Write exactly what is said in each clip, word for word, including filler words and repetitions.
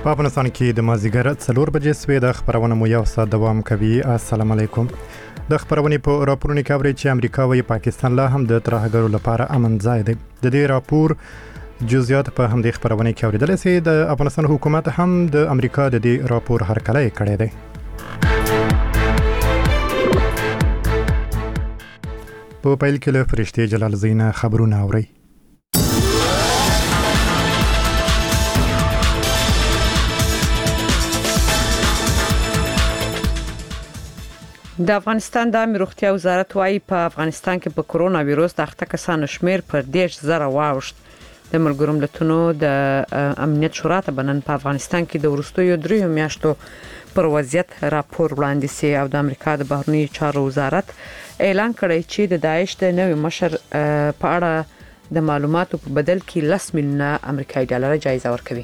په افغانستان کې د مازیګر څلور بجې سوې د خبرونه مو یو ساعت دوام کوي. السلام علیکم. د خبرونې په راپورونو کې اوري چې امریکا او پاکستان لا هم د ترهګرو لپاره امن ځای دی. د دې راپور جزئیات په همدې خبرونه کې اوریدل شي. د افغانستان حکومت هم د امریکا د دې راپور هرکلی کړی دی. په پیل کې له فرشتي جلال زینه خبرونه اوري. د افغانستان د عامه روغتیا وزارت وايي په افغانستان کې په کرونا وایروس د اخته کسانو شمیر پر دیش زره واوښت. د ملګرو ملتونو د امنیت شورا ته بنن په افغانستان کې د ورستیو دریو میاشتو پر وضعیت راپور وړاندې سي او د امریکا د بهرنی چارو وزارت اعلان کړی چې د داعش د نوې مشر په اړه د معلوماتو په بدل کې لس میلیونه امریکایي ډالر جایزه ورکوي.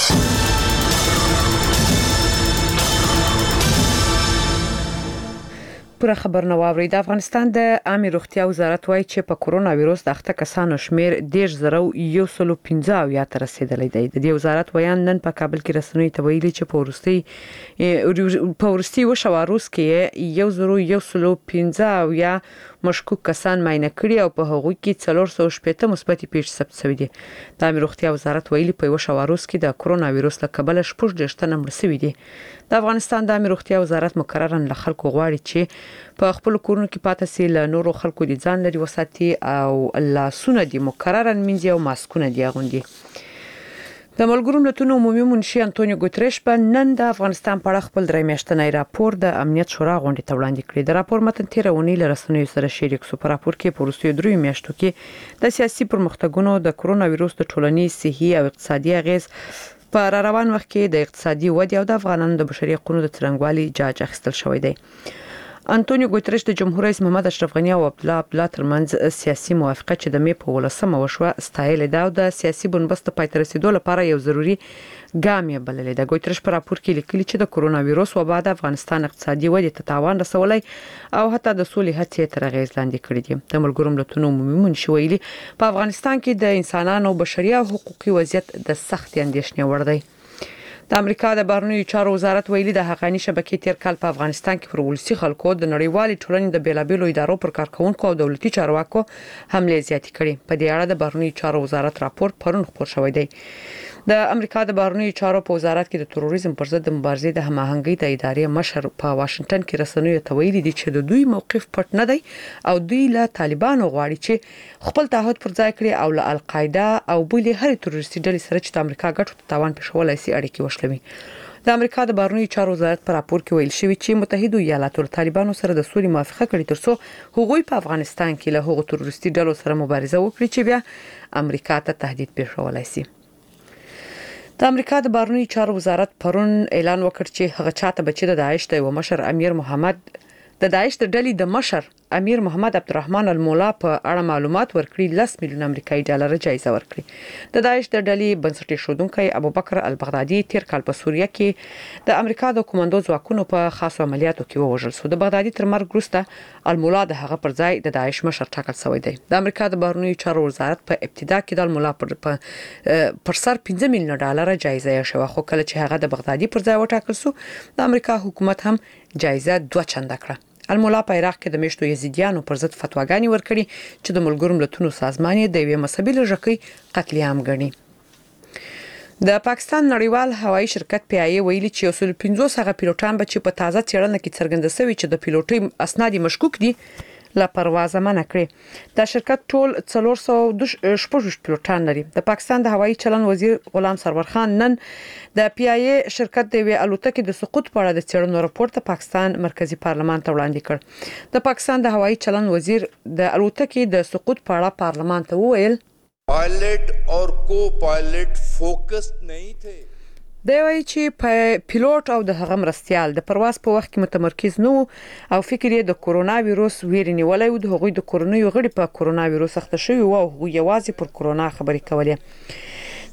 پر خبر نو اوري د افغانستان د عامه روغتیا وزارت وايي چې په کرونا وایروس د اخته کسانو شمیر ډیر زره یو سل پنځه او یا تر رسیدلې دی. د دې وزارت ویان نن په کابل کې رسنۍ ته ویلي چې په ورستي په ورستي وشواروس کې یو زره یو سل پنځه او یا مشکوک کسان معاینه کړي او په هغوی کې څلور سوه شپږ مثبت پیښ ثبت شوې دي. د عامه روغتیا وزارت ویلي په وشواروس کې د کرونا وایروس له کبله شپږ دیرش تنه مړ شوي دي. د افغانستان د عامه روغتیا وزارت مقررن له خلکو غواړي چې په خپل کورونو کې پاتې سي له نورو خلکو د ځان لري وساتي او لاسونه دي مقررن منځي او ماسکونه دي غوندي. د ملګرو ملتونو عمومي منشي انټونیو ګوتریش په نن د افغانستان په اړه خپل درې میاشتنی راپور د امنیت شورا غونډې ته وړاندې کړی. د راپور متن تیرونی له رسنیو سره شریک سو. په راپور کې په وروستیو دریو میاشتو کې د سیاسي پرمختګونو د کرونا وایروس د ټولنیز صحي او اقتصادي اغیز په را روان وخت کې د اقتصادي ودې او د افغانانو د بشري حقوقو د څرنګوالي جاج اخیستل شوی دی. انټونیو ګوتریش د جمهور رئیس محمد اشرف غنی او عبد الله عبدالله ترمنځ سیاسي موافقه چې د مې په ولسمه وشوه ستایل دا او د سیاسي بنبست پای ته رسیدو لپاره یو ضروري ګام یې بللی دی. ګوتریش په راپور کې لیکلي چې د کرونا وایروس وبا د افغانستان اقتصادي ودې ته تاوان رسولی او حتی د سولې هڅې تر اغیز لاندې کړې دي. د ملګرو ملتونو عمومي منشي ویلي په افغانستان کې د انسانانو بشري او حقوقي وضعیت د سخت اندېښنې وړ دی. د امریکا د بهرنی چارو وزارت ویلي د حقانی شبکې تیر کال په افغانستان کې پر ولسی خلکو د نړیوالې ټولنې د بیلابېلو ادارو پر کارکونکو او دولتي چارواکو حمله زیاتې کړي. په دې اړه د بهرنی چارو وزارت راپور پرون خپور شوی دی. د امریکا د بهرنی چارو په وزارت کې د تروریزم پر ضد د مبارزې د هماهنګۍ د ادارې مشر په واشنگټن کې رسنیو ته ویلي دي چې د دوی موقف پټ نه دی او دوی له طالبانو غواړي چې خپل تعهد پر ځای کړي او له القاعده او بلې هرې تروریستي ډلې سره چې د امریکا ګټو ته تاوان پېښولای شي اړیکې وشلوي. د امریکا د بهرنی چارو وزارت په راپور کې ویل شوی چې متحده ایالاتو له طالبانو سره د سولې موافقه کړې ترڅو هغوی په افغانستان کې له هغو تروریستي ډلو سره مبارزه وکړي چې بیا امریکا ته تهدید پېښولای شي. د امریکا د بهرنی چارو وزارت پرون اعلان وکړ چې هغه چاته بچی د داعش د مشر امیر محمد د داعش د ډلې د مشر امیر محمد عبدالرحمن المولا په اړه معلومات ورکړي لس میلیون امریکایي ډالر جایزه ورکړي. د داعش د ډلې بنسټ ایښودونکی ابوبکر البغدادي تیر کال په سوریه کې د امریکا د کوماندو ځواکونو په خاصو عملیاتو کې ووژل شو. د بغدادي تر مرګ وروسته المولا د هغه پر ځای د داعش مشر ټاکل شوی دی. د امریکا د بهرنی چارو وزارت په ابتدا کې د المولا پر پر سر پنځه میلیون ډالر جایزه یې شو، خو کله چې هغه د بغدادي پر ځای وټاکل شو د امریکا حکومت هم جایزه دوه چنده کړه. المولا په عراق کې د میشتو یزیدیانو پر ضد فتواګانې ورکړي چې د ملګرو ملتونو سازمان یې د یوې مذهبي لږکۍ قتل عام ګڼي. د پاکستان نړیوال هوایي شرکت پی آی ای ویلي چې یو سل پنځوس هغه پیلوټان به چې په تازه څېړنه کې څرګنده شوي چې د پیلوټۍ اسناد مشکوک دي لا پرواز منع کړي. د شرکت ټول څلور سوه شپږ پیلوټان لري. د پاکستان د هوایي چلن وزیر غلام سرور خان نن د پی آی ای شرکت د وی الوتکې د سقوط په اړه د څېړنو راپور ته پاکستان مرکزی پارلمان ته وړاندې کړ. د پاکستان د هوایي چلن وزیر د الوتکې د سقوط په اړه پارلمان ته وویل पायलट और को pilot focused नहीं थे. دی وایي چې پیلوټ او د هغه مرستیال د پرواز په وخت کې متمرکز نه او فکر یې د کرونا وایروس ویرې نیولای و. د هغوی د کورونیو غړي په کرونا وایروس اخته شوي او هغوی یوازې پر کرونا خبرې کولې.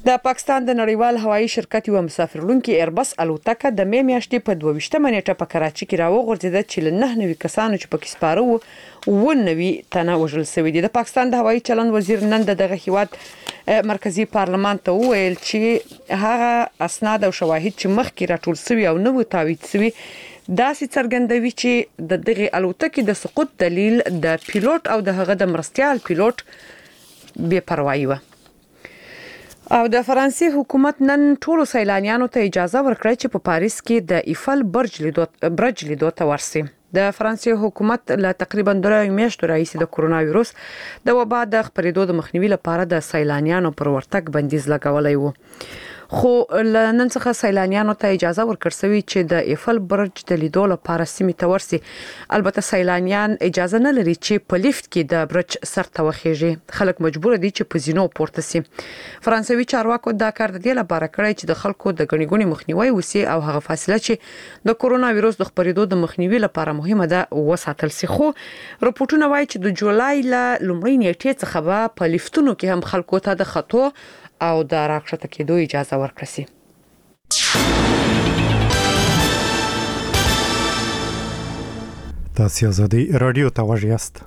د پاکستان د نړیوال هوایي شرکت یو مسافرلونکي ایربس الوتکه د می میاشتې په دوه ویشتمه نیټه په کراچي کې راوغورځیده چې له نه نوي کسانو چې پکې سپاره وو و نوي تنه وژل شوی دي. د پاکستان د هوایي چلند وزیر نن دغه هیواد مرکزی پارلمان ته وویل چې هغه اسناد او شواهد چې مخکې راټول شوی او نو تایید شوی داسې څرګندوي چې د دغه الوتکې د سقوط دلیل د پیلوټ او د هغه د مرستيال پیلوټ بې پروايي و. او د فرانسې حکومت نن ټولو سیلانیانو ته اجازه ورکړه چې په پاریس کې د ایفل برج لیدو برج لیدو ته ورسي. د فرانسې حکومت له تقریبا درې میاشتو راهیسې د کرونا وایروس د وبا د خپرېدو د مخنیوي لپاره د سیلانیانو پر ورتګ بندیز لګولای وو. خو نن څخه سیلانیانو ته اجازه ورکړل شوې چې د ایفل برج د لیدو لپاره سیمې ته ورسي. البته سیلانیان اجازه نه لري چې په لیفت کې د برج سر ته وخیږي. خلک مجبور دي چې په زینو پورته سي. فرانسوي چارواکو دا کار د دې لپاره کړی چې د خلکو د غني غني مخنیوي وسی او هغه فاصله چې د کرونا وایروس د خپرېدو د مخنیوي لپاره مهمه ده وساتل شي. خو رپورټونه وایي چې د جولای ل لومړۍ نیټې څخه به په لیفتونو کې هم خلکو ته د خطو او د راکښته کېدو اجازه ورکړي شي. تاسو آزادي رادیو ته وژیاست.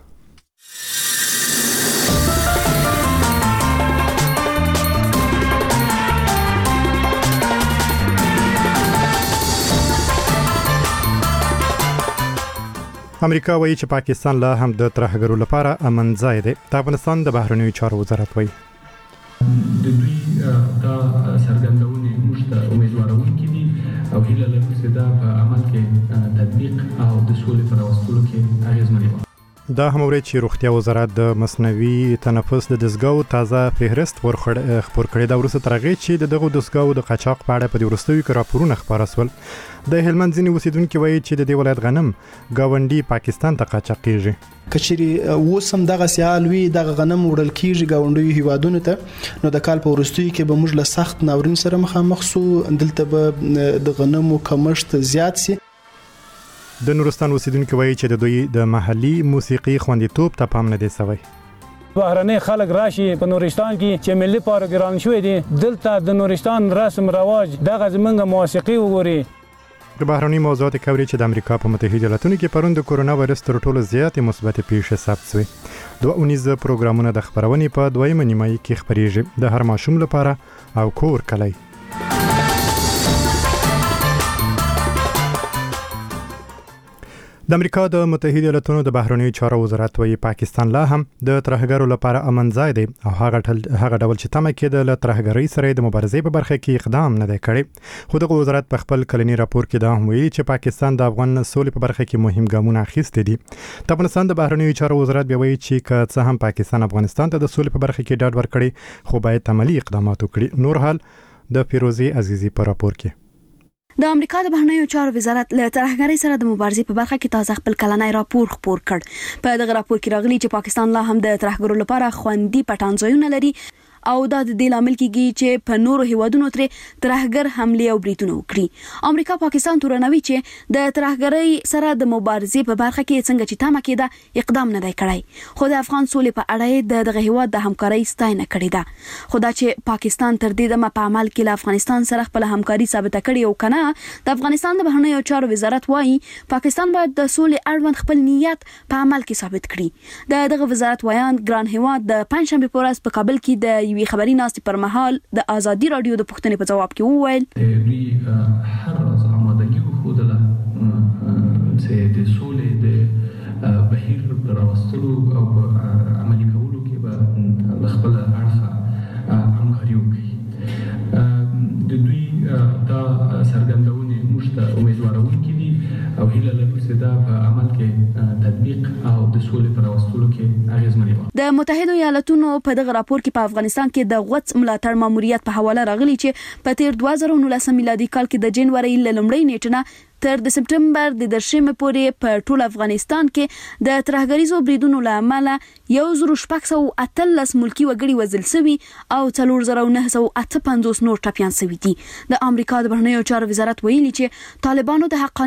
امریکا وایي چې پاکستان لا هم د ترهګرو لپاره امن ځای دی. د افغانستان د بهرنیو چارو وزارت وایي د دوی دا څرګندونه موږ ته امیدوارونکي دي او هیله لرو چې دا په عمل کې تطبیق او د سولې پر راوستلو کې اغیزمن وي. دا هم ورته چې روغتیا وزارت د مصنوعي تنفس د دزګاو تازه فهرست ورخړ خبر کړی دا ورسره ترغه چې دغه دزګاو د قاچاق په اړه په دې ورستوي کې راپورونه خبره سول. د هلمند ځینې اوسیدونکو وایي چې د دې ولایت غنم گاونډي پاکستان ته قاچاق کیږي. کچېری وسم دغه سیال وی دغه غنم وړل کیږي گاونډي هیوادونو ته نو د کال په ورستوي کې به موږ له سخت ناورین سره مخامخ سو. دلته به د غنمو کمښت زیات سي. د نورستان اوسیدونکو وایي چې د دوی د محلي موسیقي خوندیتوب ته پام نه دی شوی. بهرني خلک راشي په نورستان کې چې ملي پروګرام شوی دی دلته د نورستان رسم رواج دغه زمونږ موسیقي وګوري. د بهرني موضوعات کوي چې د امریکا په متحده ایالاتونو کې پروند د کرونا وایرس تر ټولو زیاتې مثبت پیښې ثبت شوې. دوه اونیزه پروګرامونه د خبرونې په دویمه نیمایي کې خبريږي د هر ماشوم لپاره او کور کلی. د امریکا د متحده ایالاتونو د بهرنیو چارو وزارت وایي پاکستان لا هم د ترهګرو لپاره امن ځای دی او هغه هغه ډول چې تمه کېده له ترهګرۍ سره د مبارزې په برخه کې اقدام نه دی کړی. خو د وزارت په خپل کلنی راپور کې دا هم ویلي چې پاکستان د افغان سولې په برخه کې مهم ګامونه اخیستي دي. د افغانستان د بهرنیو چارو وزارت بیا وایي چې که څه هم پاکستان افغانستان ته د سولې په برخه کې ډاډ ورکړي خو باید عملی اقدامات وکړي. نور حال د فیروزي عزیزی په راپور کې. د امریکا د بهرنیو چارو وزارت له ترهګرۍ سره د مبارزې په برخه کې تازه خپل کلنی راپور خپور کړ. په دغه راپور کې راغلي چې پاکستان لا هم د ترهګرو لپاره خوندي پټان ځایونه لري او دا د دې لامل کېږي چې په نورو هیوادونو ترې ترهګر حمله او بریټونه وکړي. امریکا پاکستان تورنوي چې د ترهګرۍ سره د مبارزې په برخه کې څنګه چې تمه کېده اقدام نه دی کړی. خو د افغان سولې په اړه د دغه هیواد د همکارۍ ستاینه کړې ده. خو دا چې پاکستان تر دې دمه په عمل کې له افغانستان سره خپل همکاري ثابته کړې او کنه د افغانستان د بهرنیو چارو وزارت وایي پاکستان باید د سولې اړوند خپل نیت په عمل کې ثابت کړي. د دغه وزارت ویان ګران هیواد د پنځشنبه په ورځ په کابل کې د یوې خبري ناستې پر مهال د آزادي رادیو د پوښتنې په جواب کې وویل دوی هر راز آمادګي وښودله چې د سولې د بهیر راوستلو او عملي کولو کې به له خپل اړخه همکاري وکړي. د دوی دا څرګندونې موږ ته امیدوارونکي دي او هیله لرو چې دا په عمل کې تطبیق او د سولې پر راوستلو کې اغیزمن وي. د متحده ایالاتونو په دغه راپور کې په افغانستان کې د غوڅ ملاتړ ماموریت په حواله راغلي چې په تیر دوه زره نولس میلادي کال کې د جنوري لومړۍ نیټه نه تر د سپټمبر د درشمې پورې په ټول افغانستان کې د ترهګریزو بریدونو له امله یو زره شپږ سوه اتلس ملکی وګړي وژل شوي او څلور زره نهه سوه اته پنځوس نور ټپیان شوي دي. د امریکا د بهرنیو چارو وزارت ویلي چې طالبانو د حقاني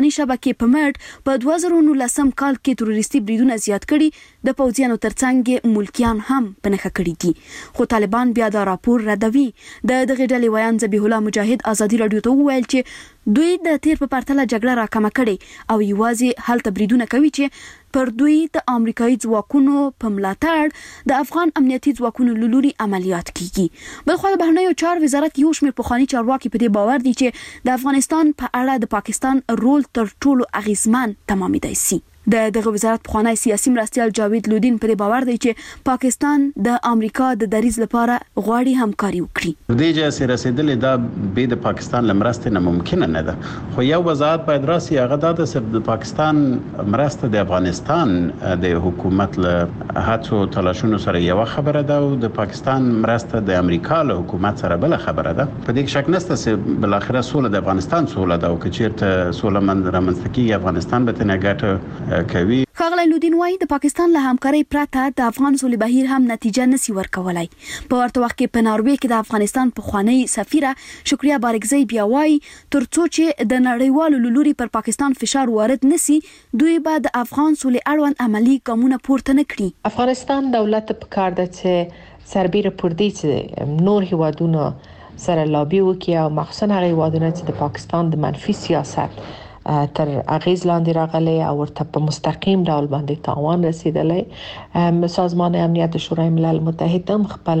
افغاني شبکې په مټ په دوه زره نولسم کال کې تروریستي بریدونه زیات کړي د پوځیانو ترڅنګ ملکیان هم په نښه کړي دي خو طالبان بیا دا راپور ردوي د دغه ډلې ویان ذبیح الله مجاهد ازادي رادیو ته وویل چې دوی د تیر په پرتله جګړه راکمه کړي او یوازې هلته بریدونه کوي چې پر دوی د امریکایي ځواکونو په ملاتړ د افغان امنیتي ځواکونو له لوري عملیات کیږي. بلخو د بهرنیو چارو وزارت یو شمېر پخواني چارواکي په دې باور دي چې د افغانستان په اړه د پاکستان رول تر ټولو اغیزمن تمامېدای شي. د دغه وزارت پخوانی سیاسي مرستیال جاوید لودین په دې باور دی چې پاکستان د امریکا د دریځ لپاره غواړي همکاري وکړي. د دې چې رسیدلې دا به د پاکستان لمرسته نه ممکن نه ده خو یو وزارت باید راسي هغه د د پاکستان مرسته د افغانستان د حکومت له هڅو تلاشونو سره یو خبره ده او د پاکستان مرسته د امریکا له حکومت سره بل خبره ده. په دې شک نشته چې بل اخره سوله د افغانستان سوله ده او که چیرته سوله من رامنځته کیږي افغانستان به تنه ګټه کوي. ښاغلی لودین وايي د پاکستان له همکارۍ پرته د افغان سولې بهیر هم نتیجه نسی ورکولای. په ورته وخت کې په ناروې کې د افغانستان پخوانی سفیره شکریا بارګزی بیا وايي ترڅو چې د نړیوالو له لوري پر پاکستان فشار وارد نسی دوی به د افغان سولې اړوند عملی ګامونه پورته نه کړي. افغانستان دولت په کار ده چې سربېره پر دې چې نور هیوادونه سره لابي وکړي او مخصوصا هغه هیوادونه چې د پاکستان د منفي سیاست تر اغیز لاندې راغلي او ورته په مستقیم ډول باندې تاوان رسیدلی. سازمان امنیت شورای ملل متحد هم خپل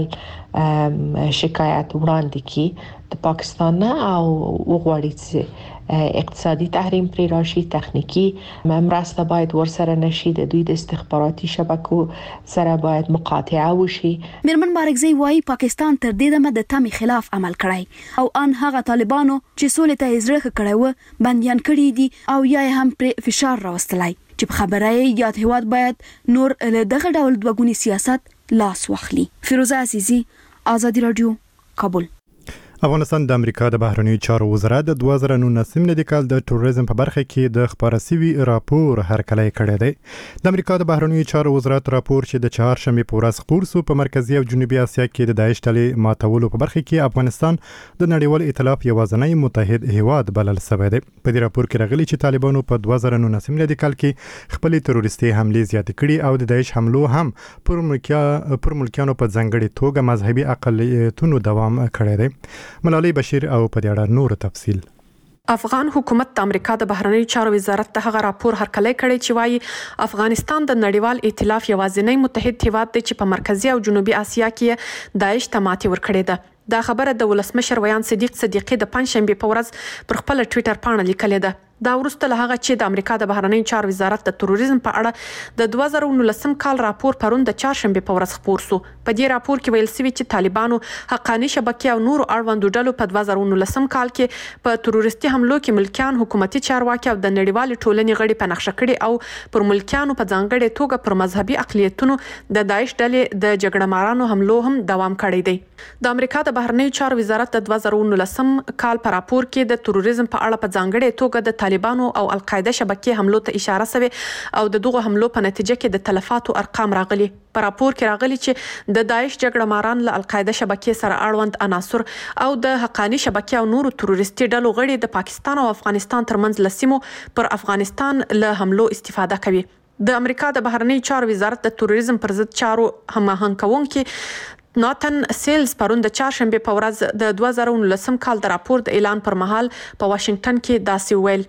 شکایت وړاندې کړي د پاکستان نه او وغواړي چې اقتصادي تحریم پرې راشي تخنیکی مرسته باید ورسره نشي د دوی د استخباراتي شبکو سره باید مقاطعه وشي. میرمن بارګزی وايي پاکستان تر دې دمه د تمی خلاف عمل کړی او ان هغه طالبانو چې سولې ته ازرخ کړی و بنديان کړی دي او یا هم پر فشار راوستلای چې په خبره یاد هواد باید نور له دغه ډول دوګونی سیاست لاس واخلي. فیروزه عزیزی آزادی رادیو کابل. افغانستان د امریکا د بهرنیو چارو وزارت د دوه زره نولسم کال د ټوریزم په برخه کې د خبره سوي راپور هرکلی کړی دی. د امریکا د بهرنیو چارو وزارت راپور چې د چهارشنبه په ورځ خپور سو په مرکزی او جنوبي اسیا کې د داعش ډلې ماتولو په برخه کې افغانستان د نړیوال ائتلاف یوازینی متحد هیواد بلل شوی دی. په دې راپور کې راغلي چې طالبانو په دوه زره نولسم کال کې خپل تروریستي حملې زیات کړي او د داعش حملو هم پر ملکیا پر ملکیانو په ځنګړي توګه مذهبي اقلیتونو دوام کړی دی. ملالۍ بشیر او په دې اړه نور تفصیل. افغان حکومت د امریکا د بهرنیو چارو وزارت ته هغه راپور هرکلی کړی چې وايي افغانستان د نړیوال ائتلاف یوازینی متحد هیواد دی چې په مرکزی او جنوبي اسیا کې داعش ته ماتې ورکړې ده. دا خبره د ولسمشر ویان صدیق صدیقی د پنځشنبه په ورځ پر خپل ټوئیټر پاڼه لیکلې ده. دا ورسته له هغه چې د امریکا د بهرنیو چارو وزارت د تروریزم په اړه د دوه زره نولسم کال راپور پرون د چهارشنبه په ورځ خپور سو. په دې راپور کې ویل شوی چې طالبانو حقاني شبکې او نور اړوندو ډلو په دوه زره نولسم کال کې په تروریستي حملو کې ملکیان حکومتي چارواکي او د نړیوال ټولنې غړي په نقشه کړي او پر ملکیانو په ځانګړي توګه پر مذهبي اقلیتونو د داعش ډلې د جګړه مارانو حملو هم دوام کړی دی. د امریکا د بهرنیو چارو وزارت د دوه زره نولسم کال په راپور کې د تروریزم په اړه په ځانګړي توګه د طالبانو او القاعده شبکې حملو ته اشاره شوی او د دغه حملو په نتیجه کې د تلفاتو ارقام راغلي. په راپور کې راغلي چې د داعش جګړه ماران له القاعده شبکې سره اړوند عناصر او د حقاني شبکې او نورو تروریستي ډلو غړي د پاکستان او افغانستان ترمنځ لسیمو پر افغانستان له حملو استفاده کوي. د امریکا د بهرنیو چارو وزارت د تروریزم پر ضد چارو هماهنګ کوونکي ناتن سیلز پرون د چهارشنبه په ورځ د دوه زره نولسم کال د راپور د اعلان پر مهال په واشنگټن کې داسې ویل.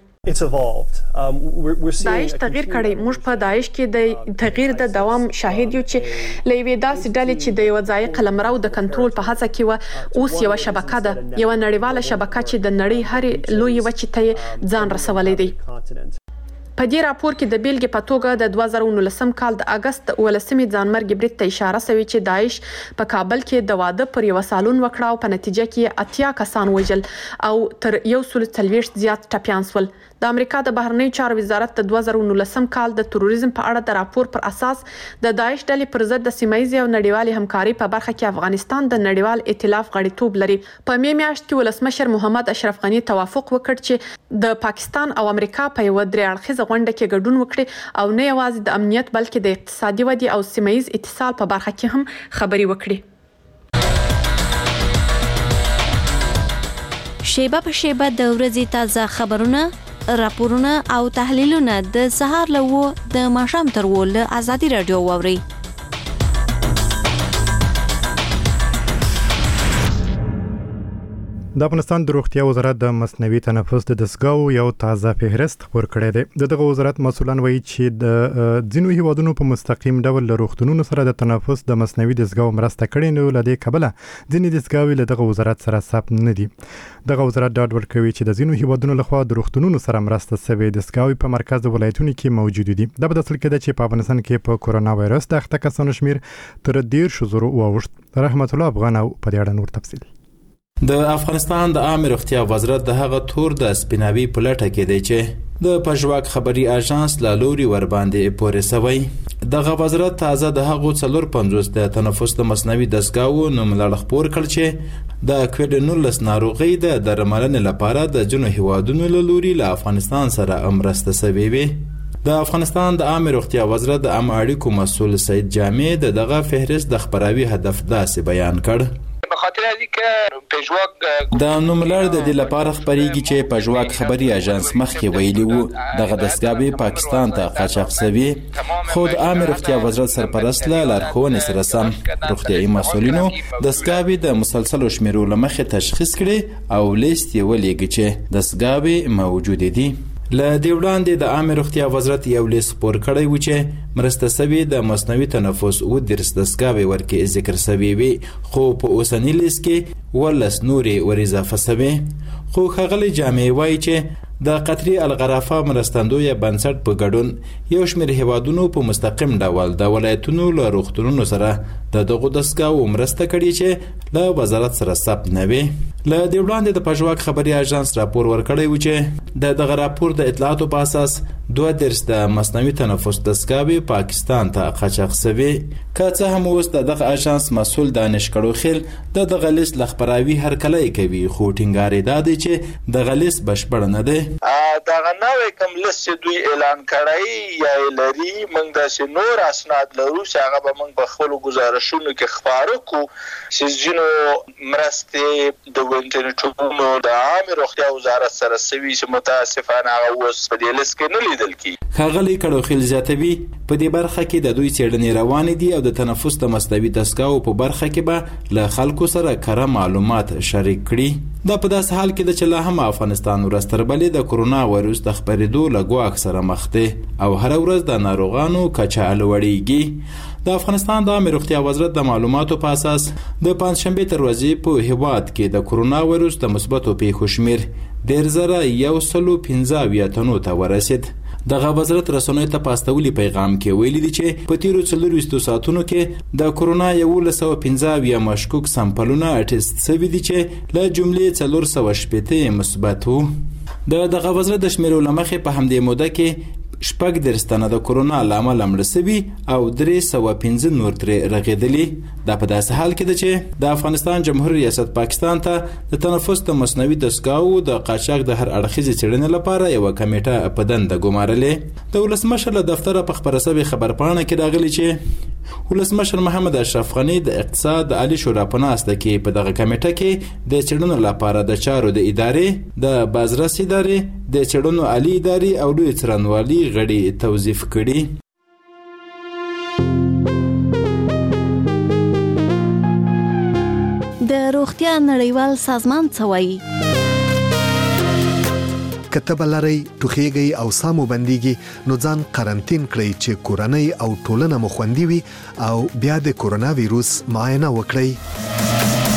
داعش تغییر کړی. موږ په داعش کې د تغییر د دوام شاهد یو چې لوي داسې ډلې چې د یو ځای قلمرو د کنټرول په هڅه کې و اوس یو شبکه ده یو نړیواله شبکه چې د نړۍ هر لوی وچې ته ځان رسولې دی. په دې راپور کې د بیلګې په توګه د دوه زره نولسم کال د اگست ولسمې ځانمرګ برید ته اشاره شوی چې داعش په کابل کې د واده پر یو سالون وکړه او په نتیجه کې اتیا کسان وژل او تر یو سل څلوېښت زیات ټپیان شول. د امریکا د بهرنیو چارو وزارت د دوه زره نولسم کال د تروریزم په اړه د راپور پر اساس د داعش ډلې پر ضد د سیمایي او نړیوالي همکاري په برخه کې افغانستان د نړیوال ائتلاف غړیتوب لري. په می میاشت کې ولسمشر محمد اشرف غنی توافق وکړ چې د پاکستان او امریکا په یو درې اړخیزه غونډه کې ګډون وکړي او نه یوازې د امنیت بلکې د اقتصادي ودې او سیمایي اتصال په برخه کې هم خبري وکړي. شیبه په شیبه د ورځې تازه خبرونه راپورونه او تحلیلونه د سهار له و د ماښام تر و له ازادي رادیو واورئ. د افغانستان د روغتیا وزارت د مصنوعي تنفس د دستګاو یو تازه فهرست خپور کړی دی. د دغه وزارت مسؤلان وایي چې د ځینو هیوادونو په مستقیم ډول له روغتونونو سره د تنفس د مصنوعي دستګاو مرسته کړې، نو له دې کبله ځینې دستګاوې له دغه وزارت سره ثبت نه دي. دغه وزارت ډاډ ورکوي چې د ځینو هیوادونو لخوا د روغتونونو سره مرسته شوې دستګاوې په مرکز ولایتونو کې موجود دي. دا په داسې کې ده چې په افغانستان کې په کورونا وایرس د اخته کسانو شمیر تر دېرشو زرو واوښت. رحمت الله افغان او په دې اړه نور تفصیل. د افغانستان د عامه روغتیا وزارت د هغه تور د سپیناوي په لټه کې دی چې د پژواک خبري اژانس له لوري ور باندې پورې سوی. دغه وزارت تازه د هغو څلور پنځوس د تنفس د مصنوعي دستګاو نوملړ خپور کړ چې د کووډ نولس ناروغۍ د درملنې لپاره د ځینو هیوادونو له لوري له افغانستان سره مرسته شوې وي. د افغانستان د عامه روغتیا وزارت د عامه اړیکو مسؤل سید جامع د دغه فهرست د خبراوي هدف داسې بیان کړ. خاطر دې کې پژواک د نوملړ د دې لپاره خبريږي چې پژواک خبري اژانس مخکې ویلي وو دغه دستګاوې پاکستان ته قاچاق شوی، خو د عامه روغتیا وزارت سرپرست له لارښوونې سره سم روغتیايي مسؤلینو دستګاوې د مسلسلو شمیرو له مخې تشخیص کړي او لیست یې ولېږي چې دستګاوې موجود دي. له دې وړاندې د عامه روغتیا وزارت یو لیست خپور کړی و چې مرسته شوې د مصنوعي تنفس او درس دستګاوې ورکې ذکر شوی وي، خو په اوسني لیست کې ولس نورې ور اضافه شوی. خو ښاغلی جامع وایي چې د قطري الغرافه مرستندویه بنسټ په ګډون یو شمېر هیوادونو په مستقیم ډول د ولایتونو له روغتونونو سره د دغو دستګاوو مرسته کړې چې له وزارت سره ثبت نه وي. له دې وړاندې د پژواک خبري اژانس راپور ورکړی و چې د دغه راپور د اطلاعاتو په اساس دوه درس د مصنوعي تنفس دستګاوې پاکستان ته قاچاق شوي. که څه هم اوس د دغه اژانس مسؤل دانش کړوخیل د دغه لیست له خپراوي هرکلی کوي، خو ټینګار یې دا دی چې دغه لیست بشپړ نه دی. دغه نوې کوم لیست چې دوی اعلان کړی یا لري موږ داسې نور اسناد لرو چې هغه به موږ په خپلو ګزارشونو کې خپاره کړو چې ځینو مرستې د انټرنیټونو د عامه روغتیا وزارت سره شوي چې متاسفانه هغه اوس په دې لیست کې نه لیدل کېږي. ښاغلی کړوخیل زیاتوي په دې برخه کې د دوی څېړنې روانې دي او د تنفس د مصنوعي دستګاوو په برخه کې به له خلکو سره کره معلومات شریک کړي. دا په داسې حال کې ده چې لا هم افغانستان ورځ تر بلې د کورونا وایرس د خپرېدو له ګواښ سره مخ دی او هره ورځ د ناروغانو کچه لوړېږي. د افغانستان د عامه روغتیا وزارت د معلوماتو په اساس د پنځشنبې تر ورځې په هیواد کې د کورونا وایرس د مثبتو پیښو شمېر ډېر زره یو سلو پنځه اویا تنو ته ورسېد. دغه وزارت رسنیو ته په استولي پیغام کې ویلي دي چې په تیرو څلورویشتو ساعتونو کې د کورونا یولس سوه پنځه اویا مشکوک سمپلونه ټیسټ شوي دي چې له جملې څلور سوه شپېته مثبت وو. د دغه وزارت د شمیرو له مخې په همدې موده کې شپږ دېرش تنه د کورونا له امله مړه شوي او درې سوه پنځه نور ترې رغېدلي. دا په داسې حال کې ده چې د افغانستان جمهور ریاست پاکستان ته د تنفس د مصنوعي دستګاوو د قاچاق د هر اړخیزې څېړنې لپاره یوه کمیټه په دنده ګمارلې. د ولسمشر له دفتره په خپره شوې خبرپاڼه کې راغلي چې ولسمشر محمد اشرف غني د اقتصاد د عالي شورا په ناسته کې په دغه کمیټه کې د څېړنو لپاره د چارو د ادارې د بازرس ادارې د څېړنو عالي ادارې او لوی څارنوالي غړي توظیف کړي. د روغتیا نړیوال سازمان څه وایي؟ کتب لري ټوخیږي او سامو بنديږي نو ځان قرنټین کړئ چې کورنۍ او ټولنه مو خوندي وي او بیا د کورونا وایروس معاینه وکړئ.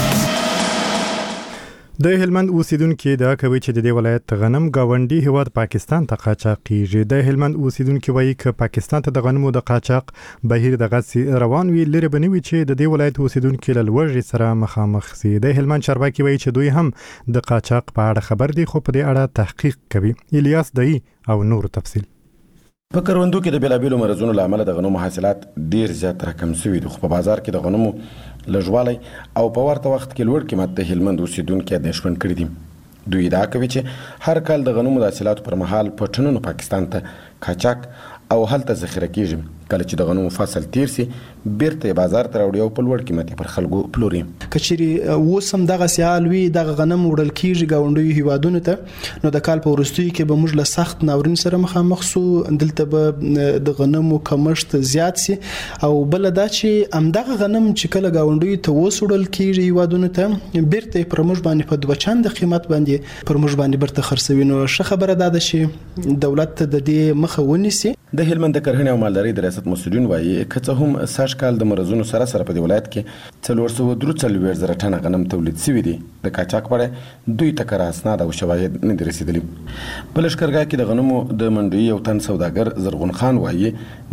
د هلمند اوسیدونکو دا کوي چې د دې ولایت غنم گاونډي هیواد پاکستان ته قاچاق کیږي. د هلمند اوسیدونکو وایي چې پاکستان ته د غنمو د قاچاق بهیر د غسي روان وی لري بنوي چې د دې ولایت اوسیدونکو له لوړ سره مخامخ سي. د هلمند چارواکي وایي چې دوی هم د قاچاق په اړه خبر دي خو په دې اړه تحقیق کوي. الیاس دای او نور تفصیل. په کروندو کې د بیلابیلو مرزونو له امله د غنمو حاصلات ډیر زیات راکم شوي دي، خو په بازار کې د غنمو لږوالی او په ورته وخت کې لوړ قیمت د هلمند اوسیدونکو اندېښمن کړي دي. دوی ادعا کوي چې هر کال د غنمو د حاصلاتو پر مهال په ټنونو پاکستان ته قاچاق او هلته ذخیره کیږي، کله چې د غنمو فصل تیر سي بیرته بازار ته راوړي او په لوړ قیمت پر خلکو پلوري. کچېری وسم دغه سیال وی دغه غنم وړل کیږي گاونډي هیوادونو ته نو د کال په ورستۍ کې به موږ له سخت ناورین سره مخامخ سو دلته به د غنمو کمښت زیات سي او بل دا چې امدغه غنم چې کله گاونډي ته وسوړل کیږي هیوادونو ته بیرته پر موږ باندې په دوه چند قیمت باندې پر موږ باندې برته خرڅوي. نو ښه خبره ده چې دولت د دې مخه ونیسي. د هلمند د کرهڼې او مالدارۍ د ریاست مسؤلین وایي که څه هم سږ کال د مرزونو سره سره په دې ولایت کې څلور سوه درې څلوېښت زره ټنه غنم تولید شوي دي. د قاچاق په اړه دوی ته کره اسناد او شواهد نه دي رسېدلي. په لښکرګاه کې د غنمو د منډوي یو تن سوداګر زرغون خان وایي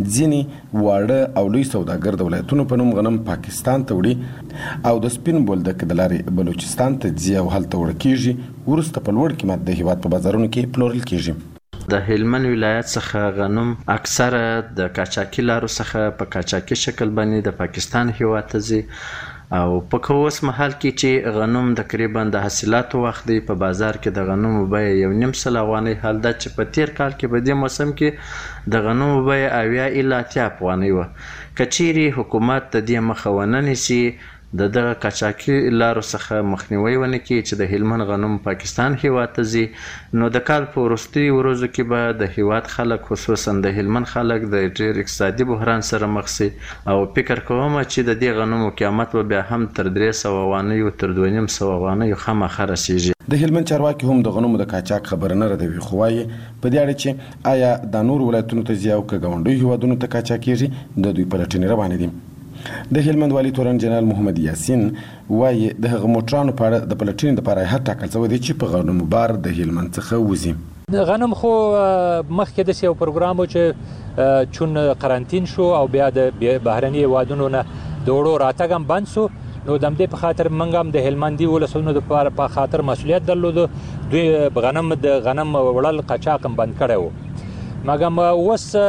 ځینې واړه او لوی سوداګر د ولایتونو په نوم غنم پاکستان ته وړي او د سپین بولدک د لارې بلوچستان ته ځي او هلته وړل کېږي وروسته په لوړ قیمت د هیواد په بازارونو کې پلورل کېږي. د هلمند ولایت څخه غنم اکثره د قاچاقي لارو څخه په قاچاقي شکل باندې د پاکستان هیواد ته ځي او په اوس مهال کې چې غنم تقریبا د حاصلاتو وخت دی په بازار کې د غنمو بیه یو نیم سل افغانۍ حال ده چې په تیر کال کې په دې موسم کې د غنمو بیه اویا الی اتیا افغانۍ وه. که چیرې حکومت د دې مخه ونه نیسي د دغه قاچاقي لارو څخه مخنیوي ونه کړي چې د هلمند غنم پاکستان هیواد ته ځي نو د کال په وروستیو ورځو کې به د هیواد خلک خصوصا د هلمند خلک د ډېر اقتصادي بحران سره مخ شي او فکر کوم چې د دې غنمو قیمت به بیا هم تر درې سوه افغانیو تر دوه نیم سوه افغانیو خامخا رسیږي. د هلمند چارواکي هم د غنمو د قاچاق خبره نه ردوي خو وایي په دې اړه چې آیا د نور ولایتونو ته ځي او که ګاونډیو هیوادونو ته قاچاقېږي د دوی پلټنې روانې دي. د هلمند والي تورن جنرال محمد یاسین وایي د هغه موټرانو په اړه د پلټنې لپاره هر ټاکل شوی دی چې په غنمو بار د هلمند څخه وځي. د غنم خو مخکې داسې یو پروګرام و چې چون قرنطین شو او بیا د بهرني هیوادونو نه د وړو راتګ هم بند شو نو د همدې په خاطر موږ هم د هلمندي ولسونو د په خاطر مسؤلیت درلودو دوی غنم د غنم وړل قاچاق هم بند کړی و. مګر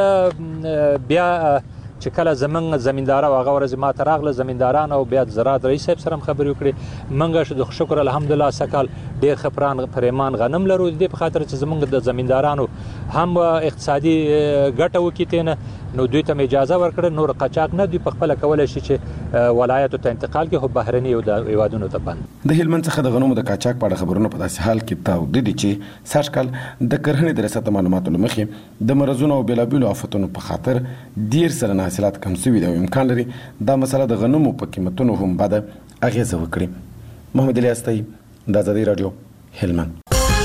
اوس بیا چې کله زمونږ زمینداره هغه ورځ ما ته راغله زمینداران او بیا زراعت رئیس صاحب سره هم خبرې وکړې موږ د شکر الحمدلله سکال ډېر ښه پران پریمان غنم لرو د دې په خاطر چې زمونږ د زمیندارانو هم اقتصادي ګټه وکړي تېنه نو دوی ته اجازه ورکړه نور قاچاق نه دوی په خپله کولی شي چې ولایتو ته انتقال کړي خو بهرني هیوادونو ته بند. د هلمند څخه د غنمو د قاچاق په اړه خبرونه په داسې حال کې تاوده دي چې سږ کال د کرهڼې د ریاست معلوماتو له مخې د مرضونو او بېلابېلو آفتونو په خاطر ډېر سلنه حاصلات کم شوي دي او امکان لري دا مسله د غنمو په قیمتونو هم بده اغیزه وکړي. محمد الیاس طیب د ازادي راډیو هلمند.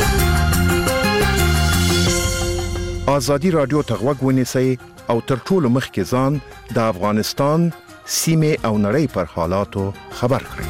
ازادي راډیو ته غوږ ونیسئ او تر ټولو مخکې ځان د افغانستان سیمې او نړۍ پر حالاتو خبر کړئ.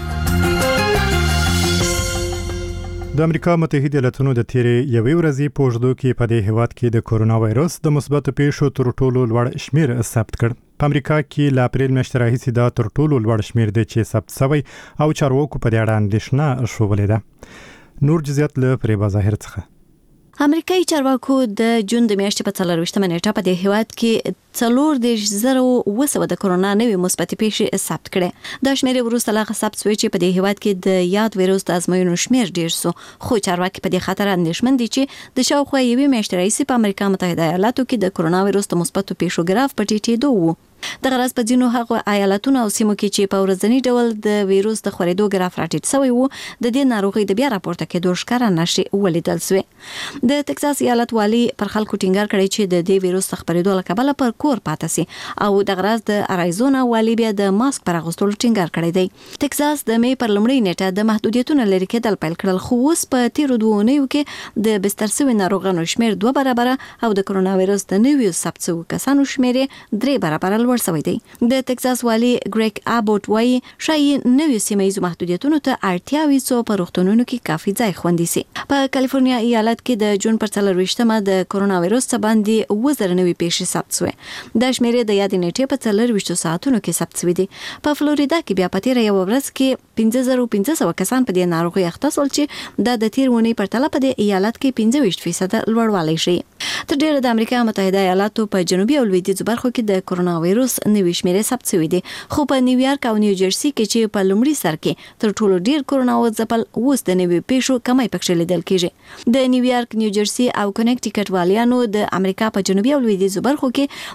د امریکا متحده ایالاتونو د تیرې یوې ورځې په اوږدو کې په دې هیواد کې د کورونا وایرس د مثبتو پیښو تر ټولو لوړ شمیر ثبت کړ. په امریکا کې ل اپریل میاشتې راهیسې دا تر ټولو لوړ شمیر دی چې ثبت شوی او چارواکو په دې اړه اندېښنه ښودلې ده. نور جزئیات له فریبا ظاهر څخه. امریکایي چارواکو د جون د میاشتې په څلرویشتمه نیټه په دې هیواد کې څلور دېرش زره اوه سوه د کورونا نوې مثبتې پیښې ثبت کړې. دا شمېرې وروسته لا ثبت شوې چې په دې هیواد کې د یاد ویروس د ازموینو شمېر ډېر شو خو چارواکي په دې خاطر اندېښمن دي چې د شاوخوا یوې میاشتې راهیسې په امریکا متحده ایالاتو کې د کورونا ویروس د مثبتو پیښو ګراف په ټیټېدو و. د غرض په ځینو هغو ایالتونو او سیمو کې چې په ورځني ډول د ویروس د خورېدو ګراف راټیټ شوی و د دې ناروغۍ د بیا راپورته کېدو ښکاره نښې ولیدل شوې. د ټکساس ایالت والي پر خلکو ټینګار کړی چې د دې ویروس د خپرېدو له کبله پر کور پاتې سي او د غرض د اریزونا والي بیا د ماسک پر اغوستلو ټینګار کړی دی. ټکساس د مې پر لومړۍ نیټه د محدودیتونو لرې کېدل پیل کړل خو اوس په تیرو دوو اونیو کې د بستر شوي ناروغانو شمېر دوه برابره او د کورونا ویروس د نویو ثبت شویو کسانو شمېر درې برابره لوړ شوی دی. د ټکساس والي ګریګ ابوټ وایي شایي نویو سیمه ییزو محدودیتونو ته اړتیا وي څو په روغتونونو کې کافي ځای خوندي سي. په کالیفورنیا ایالت کې د جون پر څلرویشتمه د کورونا ویروس څخه باندې اووه زره نوې پیښې ثبت شوې. دا شمېرې د یادې نیټې په څلرویشتو ساعتونو کې ثبت شوې دي. په فلوریدا کې بیا په تېره یوه ورځ کې پنځه زره پنځه سوه کسان په دې ناروغۍ اخته شول چې دا د تېر اونۍ پرتله په دې ایالت کې پنځه ویشت فیصده لوړوالی ښیي. تر ډېره د امریکا متحده ایالاتو په جنوبي او لویدیځو برخو کې د کورونا ویروس نوې شمېرې ثبت شوې دي خو په نیویارک او نیوجرسي کې چې په لومړي سر کې تر ټولو ډېر کورونا وځپل اوس د نویو پیښو کمی پکښې لیدل کېږي. د نیویارک، نیوجرسي او کنیکټیکټ والیانو د امریکا په جنوبي او لویدیځو برخو کې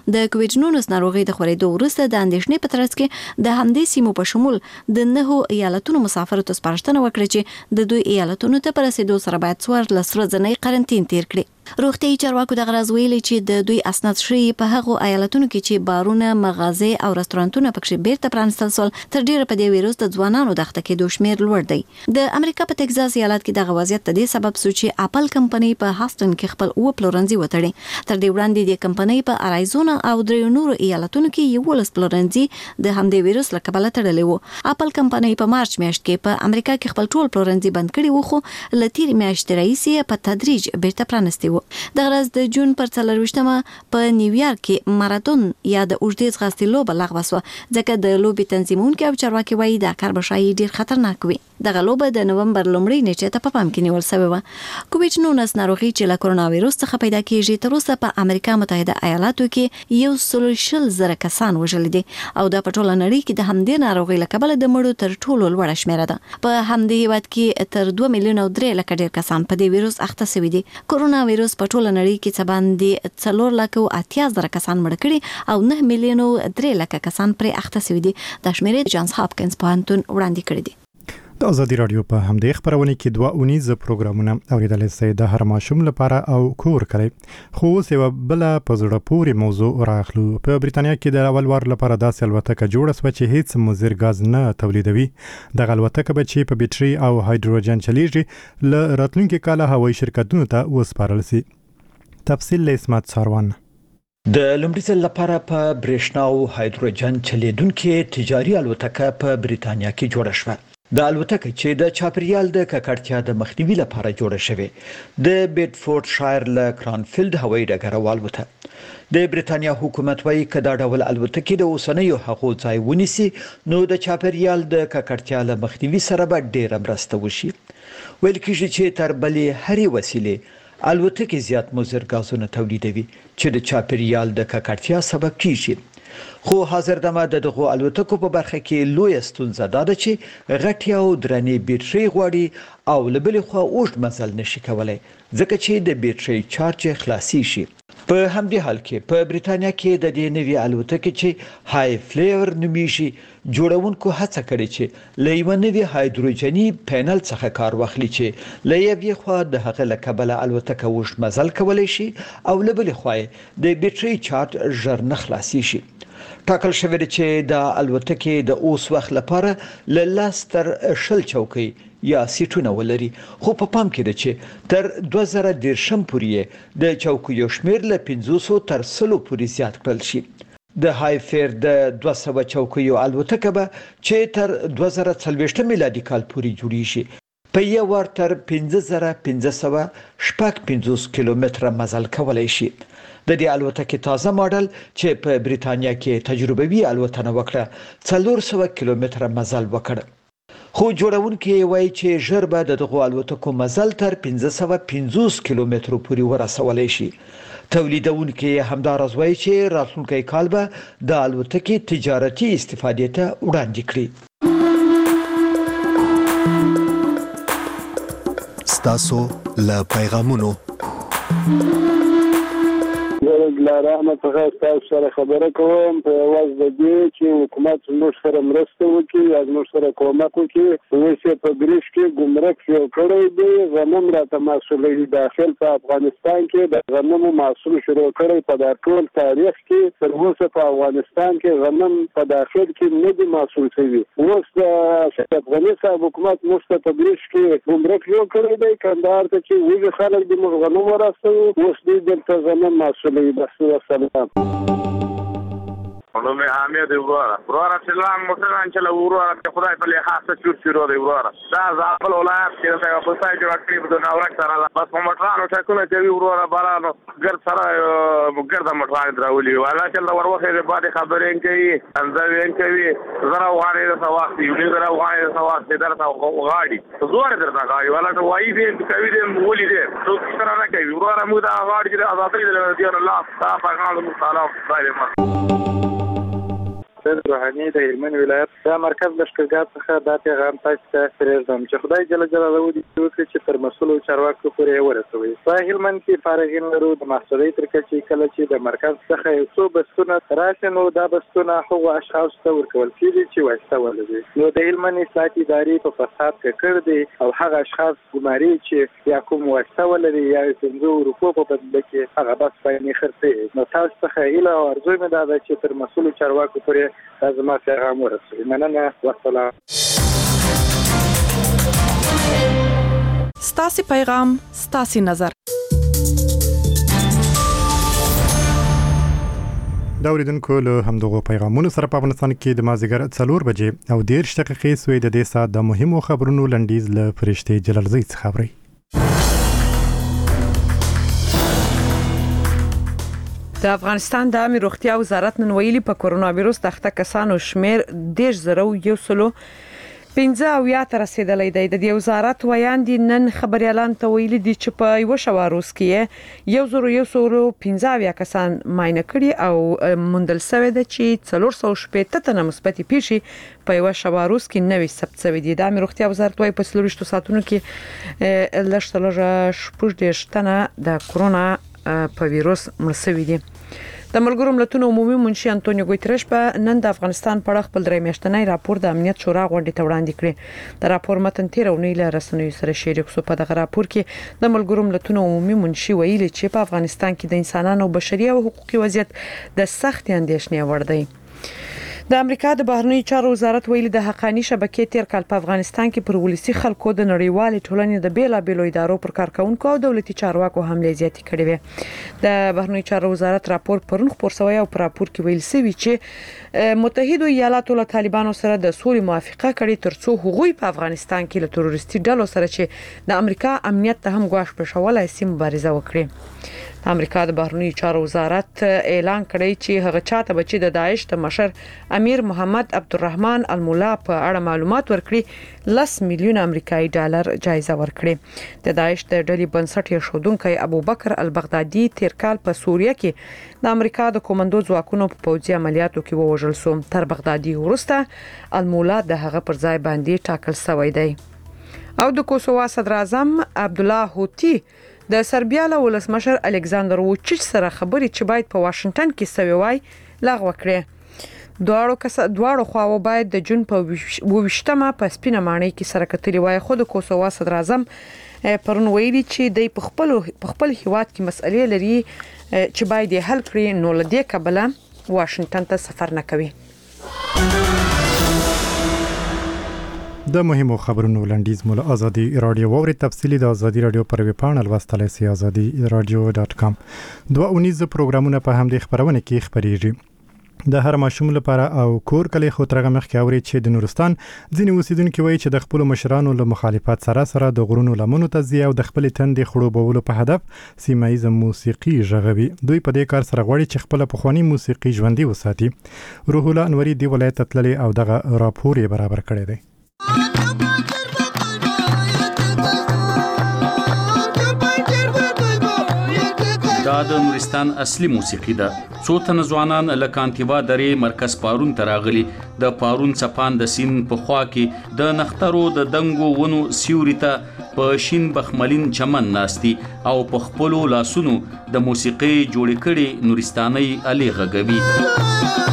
د کووډ نولس ناروغي د خورېدو وروسته د اندېښنې په ترڅ کې د همدې سیمو په شمول د نهو ایالتونو مسافرو ته سپارښتنه وکړه چې د دوی ایالتونو ته پر رسیدو سره باید څوارلس ورځې قرنطین تیر کړي. روغتیايي چارواکو د غرض ویلي چې د دوی اسناد شری په هغو ایالتونو کې چې بارونه، مغازې او رستورانتونه پکې بیرته پرانستل سول تر ډیره په دې ویروس د ځوانانو د اخته کېدو شمیر لوړ دی. د امریکا په ټکزاس ایالت کې د وضعیت د دې سبب سو چې اپل کمپنۍ په هاستن کې خپل او پلورنځي وتړي. تر دې وړاندې د کمپنۍ په اریزونا او درې نورو ایالتونو کې یو لس پلورنځي د همدې ویروس له کبله تړلي وو. اپل کمپنۍ په مارچ میاشت کې په امریکا کې خپل ټول پلورنځي بند کړي وو، خو لتیر میاشت رئیسي په تدریج بیرته پرانستي وو. د غرض د جون پر څلرویشتمه په نیویارک کې ماراتون یا د اوږدې ځغاستې لوبه لغوه شوه، ځکه د لوبې تنظیمونکي او چارواکي وایي دا کار به ښایي ډیر خطرناک وي. دغه لوبه د نومبر لومړۍ نیټې ته په پام کې نیول شوې وه. کووډ نولس ناروغي چې له کرونا ویروس څخه پیدا کیږي تر اوسه په امریکا متحده ایالاتو کې یو سل شل زره کسان وژلي دي او دا په ټوله نړۍ کې د همدې ناروغۍ له کبله د مړو تر ټولو لوړه شمیره ده. په همدې هیواد کې تر دوه میلیونه او درې لکه ډیر کسان په دې ویروس اخته شوي دي. کرونا ویروس په ټوله نړۍ کې څه باندې څلور لکه او اتیا زره کسان مړ کړي او نه میلیونه او درې لکه کسان پرې اخته شوي دي. دا شمیرې جانز هاپکینز پوهنتون وړاندې کړي دي. د ازادي رادیو په همدې خبرونه کې دوه اونیزه پروګرامونه اوریدل شوي د هر ماشوم لپاره او کور کړي. خو اوس یوه بله په زړه پورې موضوع راخلو. په بریتانیا کې د اول وار لپاره داسې الوتکه جوړه شوه چې هیڅ مضر ګاز نه تولیدوي. دغه الوتکه به چې په بیټري او هایدروجن چلیږي له راتلونکي کاله هوایي شرکتونو ته وسپارل شي. تفصیل له اسمت ساروان. د لومړي ځل لپاره په برېښنا او هایدروجن چلیدونکې تجاري الوتکه په بریتانیا کې جوړه شوه. د الوتکه چې د چاپریال د ککړتیا د مخنیوي لپاره جوړه شوې د بیډفورد شایر له کرانفیلد هوایي ډګر والوته. د بریتانیا حکومت وايي چې دا ډول الوتکې د اوسنیو هغو ځای ونیسي نو د چاپریال د ککړتیا له مخنیوي سره به ډېره مرسته وشي. ویل کېږي چې تر بلې هرې وسیلې الوتکې زیات مضر ګازونه تولیدوي چې د چاپریال د ککړتیا سبب کیږي. خو حاضر دمه د دغو الوتکو په برخه کې لوی ستونزه دا ده چې غټې او درنې بیټرۍ غواړي او له بلې خوا اوږد مزل نشي کولی ځکه چې د بیټرۍ چارج خلاصي شي. په همدې حال کې په بریتانیا کې د دې نوې الوتکې چې های فلیور نومیږي جوړونکو هڅه کړې چې له یوه نوي هایدروجني پینل څخه کار واخلي چې له یوې خوا د هغه له کبله الوتکه اوږد مزل کولی شي او له بلې خوا د بیټرۍ چارج ژر نه خلاصي شي. ټاکل شوی دی چې د الوتکې د اوس وخت لپاره له لس تر شل چوکۍ یا سیټونه ولري، خو په پام کې ده چې تر دوه زره دېرشم پورې د چوکیو شمیر له پنځوسو تر سلو پورې زیات کړل شي. د های فیر د دوه سوه چوکیو الوتکه به چې تر دوه زره څلوېښت میلادي کال پورې جوړیږي په یو وار تر پنځه زره پنځه سوه شپږ پنځوس کیلومتره مزل کولی شي. د دې الوتکې تازه ماډل چې په بریتانیا کې تجربوي الوتنه وکړه څلور سوه کیلومتره مزل وکړ. خو جوړونکي وایي چې ژر به د دغو الوتکو مزل تر پنځه سوه پنځوس کیلومترو پورې ورسولی شي. تولیدونکي همداراز وایي چې راتلونکی کال به د الوتکې تجارتي استفادې ته وړاندې کړي. ستاسو له پیغامونو له رحمت څخه تاسو سره خبره کوم په واز د دې چې حکومت موږ سره مرسته وکړي یا موږ سره کومک وکړي. اوس په ګریش کې ګمرک یو کړی دی، غنم راته محصولي داخل په افغانستان کې د غنمو محصول شروع کړی. په دا ټول تاریخ کې تر اوسه په افغانستان کې غنم په داخل کې نه دی محصول شوی. اوس د افغانستان حکومت موږ ته په ګریش کې ګمرک یو کړی دی، کندهار ته چې ویږي خلک د موږ غنم ورسوي، اوس دې دلته غنم محصولي والسلام. نوم حامد وراره وراره سلام مسلمان چې له وراره خدای په لحاظ څه چور چور دی وراره دا ځابل ولایت چې څنګه په ځای جوړ کړی په ناورک سره بس په مټرانو ټاکونه کوي وراره بارانو ګر سره ګرځه مټران دراولي والا چې دا وروخه د باندې خبرې کوي انځوین کوي زرا واره د سواستي یو زرا واره د سواستي درته غاړي زوړ درته غاړي والا ته وایي دې کوي دې مولي دې څو سره نه کوي وراره موږ دا غاړي چې آزادۍ د الله تعالی په غاړه سلام دایمه حسین روحاني د هلمند ولایت د مرکز لشکرګاه څخه دا پیغام تاسو ته پرېږدم چې خدای جل جلاله دې وکړي چې تر مسؤلو چارواکو پورې ورسوي. په هلمند کې فارغین لرو د محصولي تر کچې کله چې د مرکز څخه یو څو بسونه راشي نو دا بسونه هغو اشخاص ته ورکول کېږي چې واسطه ولري. نو د هلمند اصلاحاتي ادارې په فساد کې کړ دي او هغه اشخاص ګماري چې یا کوم واسطه ولري یا پنځه روپو په بدل کې هغه بس باندې خرڅي. نو تاسو څخه ایله ارزو مې ده چې تر مسؤل چارواکو پورې لازمه پیغام ورسوي. مننه. والسلام. ستاسي پیغام ستاسي نظر. دا اوریدونکو له همدغو پیغامونو سره په افغانستان کې د مازدیګر څلور بجې او دېرش دقیقې سوې د دې ساعت د مهمو خبرونو لنډیز له فرشتې جلالزۍ څخه اورئ. د افغانستان د عامه روغتیا وزارت نن ویلي په کورونا وایروس د اخته کسانو شمیر دېرش زره یو سلو پنځه او یا تر رسیدلې دی. د دې وزارت ویاندې نن خبري اعلان ته ویلي دي چې په یو شواروس کې یو زره یو سلو پنځه یا کسان معاینه کړي او موندل شوی دی چې څلور سوه شپږ تنه مثبت پیښې په یو شواروس کې نوې ثبت شوی دي. د عامه روغتیا وزارت وايي په څلورشتو ساعتونو کې لږ شپږ دېرش تنه د کورونا په وایروس مړ شوي دي. د ملګرو ملتونو عمومي منشي انټونیو ګوتریش په نن د افغانستان په اړه خپل درې میاشتنی راپور د امنیت شورا غونډې ته وړاندې کړی. د راپور متن تیر اونۍ له رسنیو سره شریک شو. په دغه راپور کې د ملګرو ملتونو عمومي منشي ویلي چې په افغانستان کې د انسانانو بشري او حقوقي وضعیت د سخت اندېښنې وړ دی. د امریکا د بهرنیو چارو وزارت ویلي د حقانی شبکې تیر کال په افغانستان کې پر ولسی خلکو د نړیوال ټولنې د بیلابېلو ادارو پر کارکونکو او دولتي چارواکو حمله زیاتې کړې وې. د بهرنیو چارو وزارت راپور پرون خبر شوی او پر راپور کې ویل شوی چې متحده ایالاتو له طالبانو سره د سولې موافقه کړې ترڅو هغوی په افغانستان کې له تروریستي ډلو سره چې د امریکا امنیت ته هم ګواښ پېښولای شي مبارزه وکړي. د امریکا د بهرنیو چارو وزارت اعلان کړی چې هغه چاته بچي د داعش د مشر امیر محمد عبدالرحمن الملا په اړه معلومات ورکړي لس میلیون امریکایي ډالر جایزه ورکړي. د داعش د ډلې بنسټ یې شودونکی ابوبکر البغدادي تیر کال په سوریه کې د امریکا د کومندو ځواکونو په پوځي عملیاتو کې ووژل شو. تر بغدادي وروسته الملا د هغه پر ځای باندې ټاکل شوی دی. او د کوسووا صدر اعظم عبد الله هوتی د سربیا له ولسمشر الکساندر ووچیچ سره خبرې چې باید په واشنگټن کې سوي وای لغوه کړي. دواړو کس دواړو خواو باید د جون په وویشتمه په سپینه مانۍ کې سره کتلی وای. خو د کوسووا صدر اعظم پرون ویلي چې د خپل خپل هیواد کې مسئلې لري چې باید یې حل کړي نو لدې کبله واشنگټن ته سفر نه کوي. د مهمو خبرونو لنډیز مول ازادي رادیو ووري تفصیلی د ازادي رادیو پر ویب پاڼه لوستلای سي ازادي رادیو ډاټ کام. دوه اونیز پروګرامونه په همدې خبرونه کې خبريږي. د هر ماشوم لپاره او کور کلی خو ترغه مخ کې اوري چې د نورستان ځینې اوسیدونکو وایي چې د خپل مشرانو له مخالفت سره سره د غرونو لمنو ته ځي او د خپل تندې خړوبولو په هدف سیمایي موسیقي ژغوي. دوی په دې کار سره غواړي چې خپل پخوانی موسیقي ژوندۍ وساتي. روح الله انوري دی ولایت تللی او دغه راپور یې برابر کړی دی. دا د نورستان اصلي موسیقي ده. څو تن ځوانان له کانتیوا درې مرکز پارون ته راغلي. د پارون چپان د سین په خوا کې د نخترو د دنګو ونو سیوري ته په شین بخملین چمن ناستي او په خپلو لاسونو د موسیقي جوړې کړي نورستاني الې غږوي.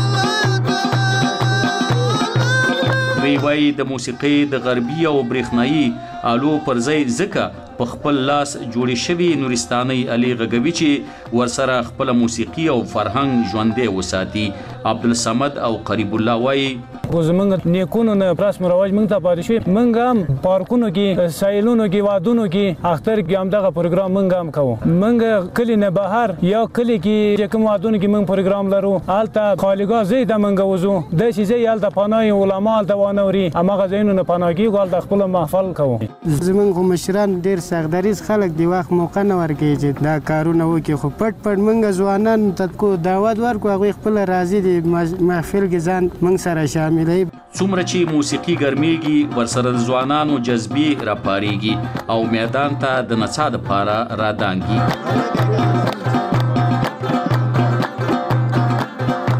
وی وی د موسیقي د غربي او برېښنايي آلو پر ځای ځکه په خپل لاس جوړې شوي نورستاني الې غږوي چې ورسره خپل موسیقي او فرهنګ ژوندی وساتي. عبدالصمد او قریب الله وایي زمونږ نیکونو نه رسم رواج موږ ته پاتې شوی. موږ هم پارکونو کې سایلونو کې وادونو کې اختر کې هم دغه پروګرام موږ هم کوو. موږ کلی نه بهر یا کلی کې چې کوم وادونو کې موږ پروګرام لرو هلته خالیګاه ځای ته موږ وځو. داسې ځای هلته پناه علما هلته وانوري هماغه ځایونو نه پناه کېږو هلته خپل محفل کوو. زمونږ مشران ډېر سختدریز خلک دی وخت موقع نه ورکوي چې دا کارونه وکړي خو پټ پټ موږ ځوانان ته دعوت ورکړو هغوی خپله راضي دي محفل کې ځان موږ سره شامل. څومره چې موسیقي ګرميږي ورسره د ځوانانو جذبې راپاريږي او میدان ته د نڅا لپاره رادانګي.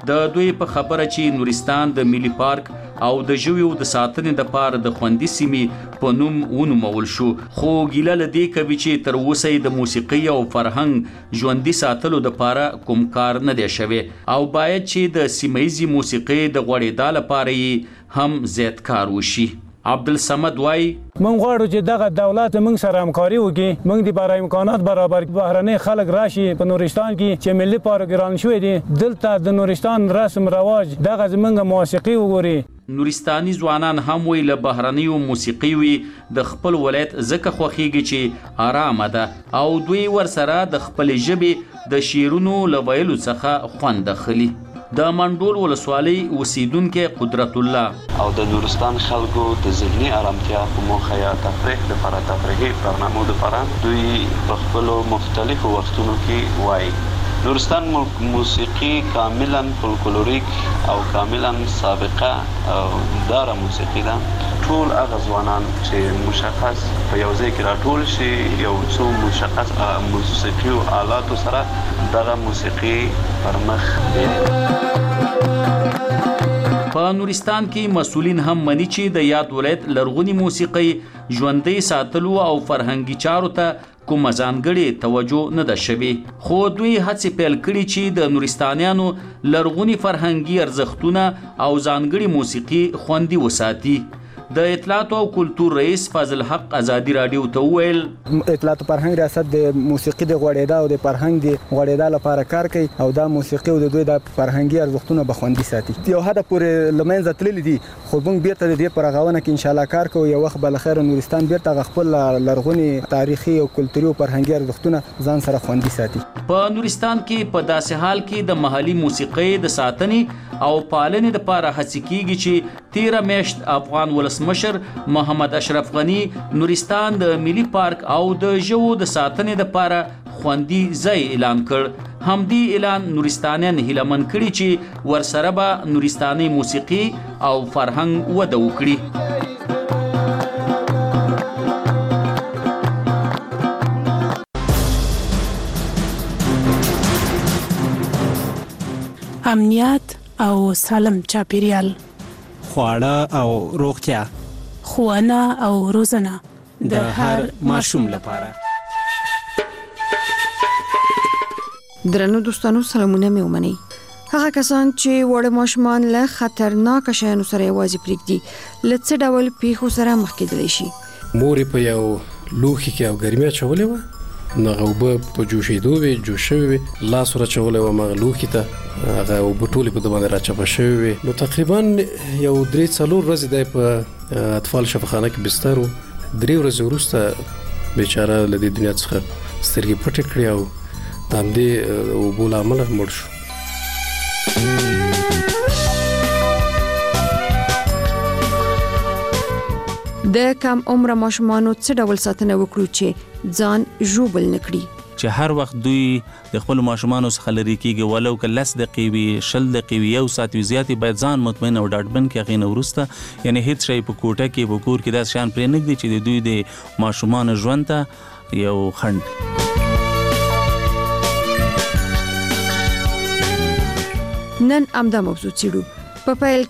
د دوی په خبره چې نورستان د ملي پارک او د ژویو د ساتنې د پاره د خوندي سیمې په نوم ونومول شو، خو ګیله له دې کوي چې تر اوسه د موسیقي او فرهنګ ژوندي ساتلو د پاره کوم کار نه دی شوی او باید چې د سیمایي موسیقي د غوړېدا لپاره هم زیات کار وشي. عبدالصمد وای من غواړو چې دغه دولت موږ سره همکاري وکړي، موږ د بارا امکانات برابر بهرني خلک راشي په نورستان کې چې ملي پارک ګران شوی دی، دلته د نورستان رسم رواج دغه زمونږ موسیقي وګوري. نورستاني ځوانان هم وی له بهرنیو موسیقي وی د خپل ولایت ځکه خوښیږي چې آرامه ده او دوی ورسره د خپل ژبې د شیرونو له ویلو څخه خوند اخلي. د منډول ولسوالۍ اوسیدونکو قدرت الله او د نورستان خلکو د ذهني آرامتیا په موخه یا تفریح لپاره تفریحي برنامو لپاره دوی په خپل مختلفو وختونو کې وایي. نورستان موسیقي کاملا فولکلوریک او کاملا سابقه او داره موسیقي ده. ټول هغه ځوانان چې مشخص په یو ځای کې راټول شي یو څو مشخص موسیقي آلاتو سره دغه موسیقي پر مخ په نورستان کې مسؤلین هم مني چې د یاد ولایت لرغونی موسیقي ژوندۍ ساتلو او فرهنګي چارو ته کومه ځانګړې توجه نه ده شوې، خو دوی هڅې پیل کړي چې د نورستانیانو لرغوني فرهنګي ارزښتونه او ځانګړې موسیقي خوندي وساتي. د اطلاعات او کلتور رئیس فاضل حق ازادي رادیو ته وویل اطلاعات او فرهنګ ریاست د موسیقي د غوړېدا او د فرهنګ د غوړېدا لپاره کار کوي او دا موسیقي او د دوی د فرهنګي ارزښتونه به خوندي ساتي. یو هدف پورې لمنځه تللی دي خو موږ بیرته د دې پر غاونه کې ان شاء الله کار کوو. یو وخت بل خیر نورستان بیرته خپل لرغوني تاریخي او کلتوري او فرهنګي ارزښتونه ځان سره خوندي ساتي. په نورستان کې په داسې حال کې د محلي موسیقي د ساتنې او پالنې لپاره هڅې کیږي چې تیره میاشت افغان ولسمشر محمد اشرف غنی نورستان د ملي پارک او د ژوو د ساتنې لپاره خوندي ځای اعلان کړ. همدې اعلان نورستانیان هیلهمن کړي چې ورسره به نورستاني موسیقي او فرهنګ وده وکړي. امنیت او سالم چاپیریال، خواړه او روغتیا، ښوونه او روزنه د هر ماشوم لپاره. درنو دوستانو سلامونه مې ومنئ. هغه کسان چې وړ ماشومان له خطرناک شیانو سره یوازې پرېږدي له څه ډول پیښو سره مخ کېدلی شي. مور په یو لوښي کې او ګرمي اچولې وه، نغه اوبه په جوشېدو وې، جوش شوې وې، لاس ور اچولی وم هغه لوښي ته، هغه اوبه ټولې په ده باندې راچپه شوې وې. نو تقریبا یو درې څلور ورځې دی په اطفال شفاخانه کې بستر و. درې ورځې وروسته بیچاره له دې دنیا څخه سترګې پټې کړې او د همدې اوبو له امله مړ شو. د کم عمره ماشومانو څه ډول ساتنه وکړو چې ځان ژوبل نه کړي، چې هر وخت دوی د خپل ماشومانو څخه لري کېږي، ولو که لس دقیقې وي، شل دقیقې وي، یو ساعت وي، زیاتې باید ځان مطمئن او ډاډمن کړي. هغې نه وروسته یعنې هېڅ شی په کوټه کې په کور کې داسې شیان پرې نه ږدي چې د دوی د ماشومانو ژوند ته یو خنډ. نن همدا موضوع څېړو. په پیل